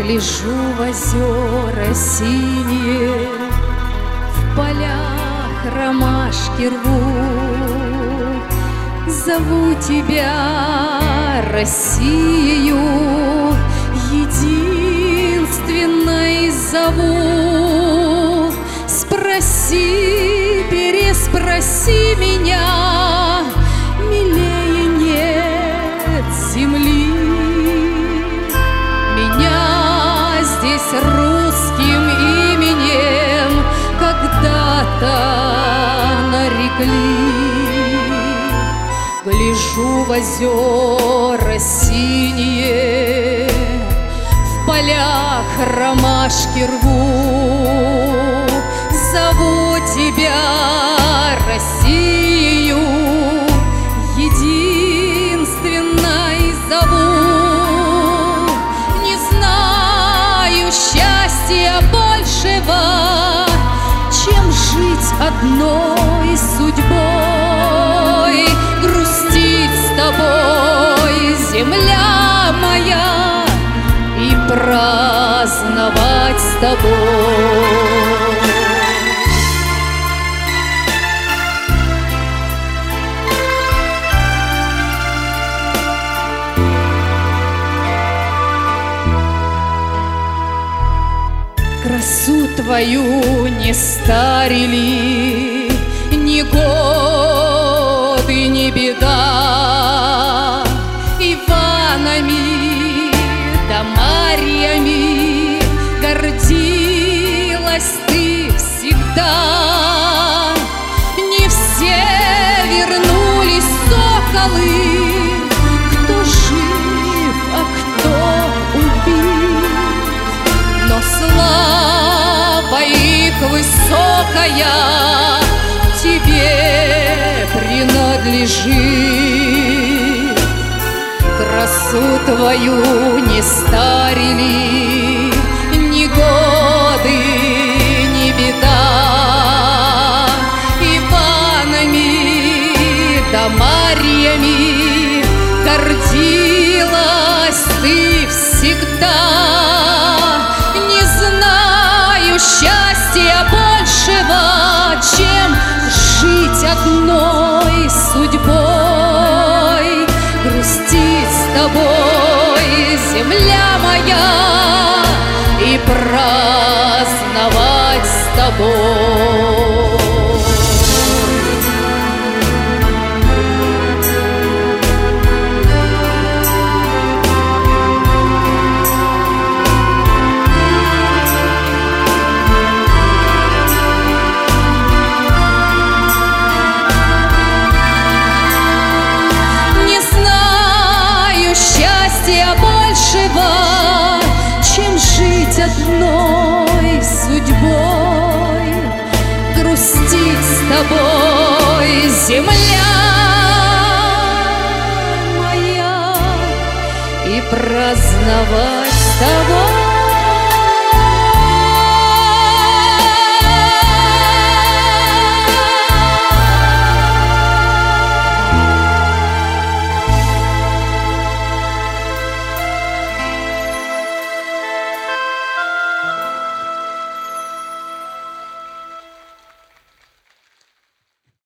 Гляжу в озера синие, в полях ромашки рву. Зову тебя, Россию, единственной зову. Спроси, переспроси меня, милее нет земли. Меня здесь русским именем когда-то нарекли. Гляжу в озера синие, в полях ромашки рву. Зову тебя, Россию, единственной зову. Не знаю счастья большего, чем жить одной судьбой. Грустить с тобой, земля моя, и праздновать с тобой. Красу твою не старили ни годы, ни беда. Иванами да Марьями гордилась ты всегда. Не все вернулись соколы, кто жив, а кто убит. Но слава их высокая тебе принадлежит. Красу твою не старили ни годы, ни беда. Иванами да Марьями гордилась ты всегда. Не знаю счастья большего, чем жить одной судьбой. Грустить с тобой, земля моя, и праздновать с тобой. Большего, чем жить одной судьбой. Грустить с тобой, земля моя, и праздновать с тобой.